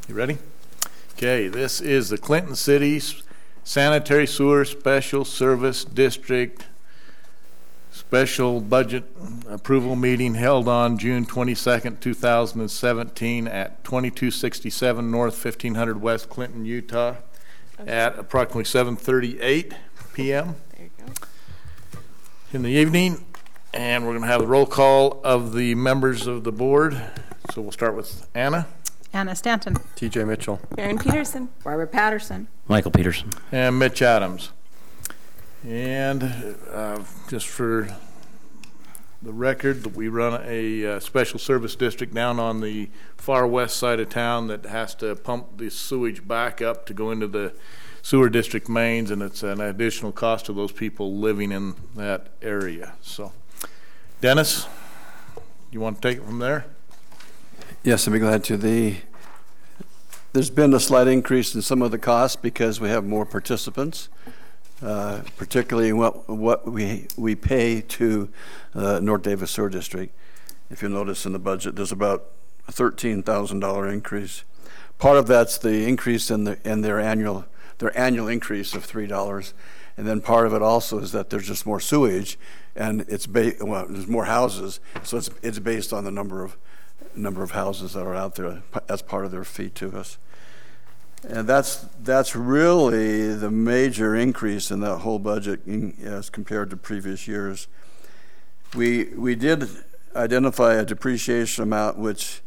You ready? Okay, this is the Clinton City Sanitary Sewer Special Service District Special Budget Approval Meeting held on June 22nd, 2017 at 2267 North 1500 West Clinton, Utah at approximately 7:38 p.m. There you go. in the evening. And we're going to have the roll call of the members of the board. So we'll start with Anna. Anna Stanton. TJ Mitchell. Karen Peterson. Barbara Patterson. Michael Peterson. And Mitch Adams. And just for the record, we run a special service district down on the far west side of town that has to pump the sewage back up to go into the sewer district mains, and it's an additional cost to those people living in that area. So, Dennis, you want to take it from there? Yes, I'd be glad to. There's been a slight increase in some of the costs because we have more participants, particularly what we pay to North Davis Sewer District. If you'll notice in the budget, there's about a $13,000 increase. Part of that's the increase in their annual increase of $3, and then part of it also is that there's just more sewage, and there's more houses, so it's based on the number of houses that are out there as part of their fee to us. And that's really the major increase in that whole budget as compared to previous years. We did identify a depreciation amount which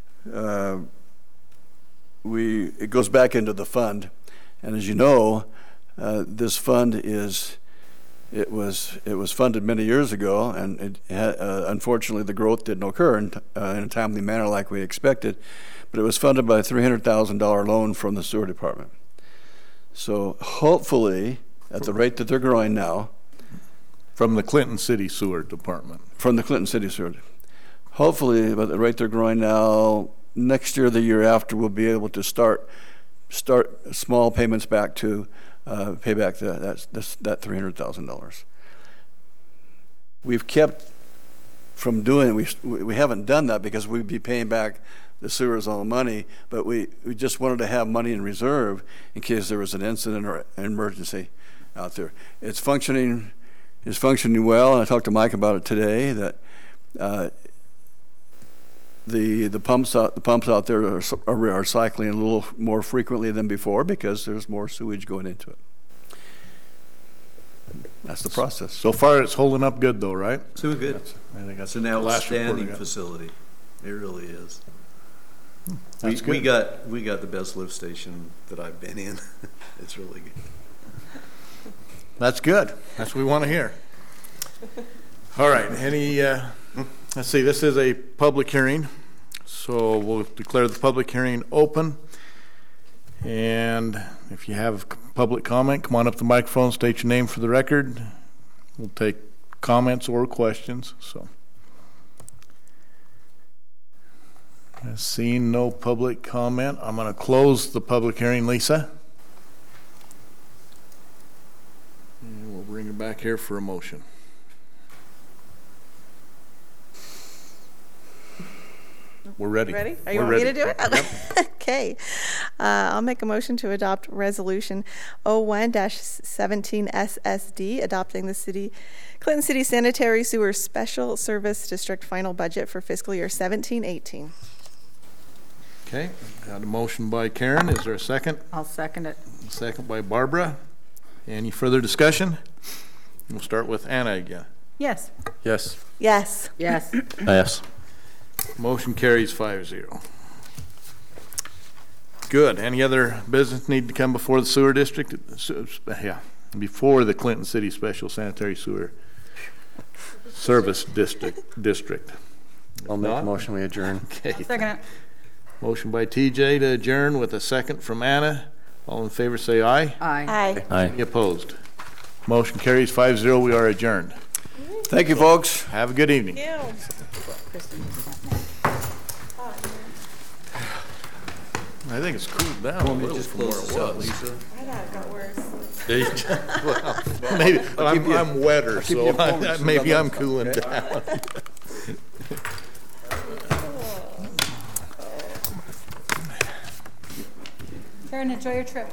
it goes back into the fund, and as you know, this fund it was funded many years ago, and unfortunately the growth didn't occur in a timely manner like we expected, but it was funded by a $300,000 loan from the sewer department. So hopefully, at the rate that they're growing now, From the Clinton City Sewer Department. from the Clinton City Sewer, hopefully, at the rate they're growing now, next year, the year after, we'll be able to start small payments back to pay back that $300,000. We've kept from doing it. We haven't done that because we'd be paying back the sewer's own money, but we just wanted to have money in reserve in case there was an incident or an emergency out there. It's functioning well, and I talked to Mike about it today, that the pumps out there are cycling a little more frequently than before because there's more sewage going into it. That's the process. So far, it's holding up good, though, right? So good. I think that's It's an the last outstanding report I got. facility. It really is. That's We good. got the best lift station that I've been in. It's really good. That's good. That's what we want to hear. All right. Let's see. This is a public hearing, so we'll declare the public hearing open. And if you have public comment, come on up to the microphone, state your name for the record. We'll take comments or questions. So, seeing no public comment, I'm going to close the public hearing. Lisa, and we'll bring it back here for a motion. We're ready. Ready? Are you We're want ready. me to do it? Okay. I'll make a motion to adopt Resolution 01-17 SSD, adopting the Clinton City Sanitary Sewer Special Service District final budget for fiscal year 17-18. Okay, got a motion by Karen. Is there a second? I'll second it. A second by Barbara. Any further discussion? We'll start with Anna again. Yes. Yes. Yes. Yes. Yes. Motion carries 5-0. Good. Any other business need to come before the sewer district? Before the Clinton City Special Sanitary Sewer Service District. I'll make a motion, we adjourn. Okay. Second it. Motion by TJ to adjourn with a second from Anna. All in favor say aye. Aye. Aye. Aye. Any opposed? Motion carries 5-0. We are adjourned. Thank you, folks. Have a good evening. Thank you. I think it's cooled down a little Just from where close it this out, was. Lisa. I thought it got worse. Well, maybe I'm wetter, so maybe I'm cooling down. Karen, enjoy your trip.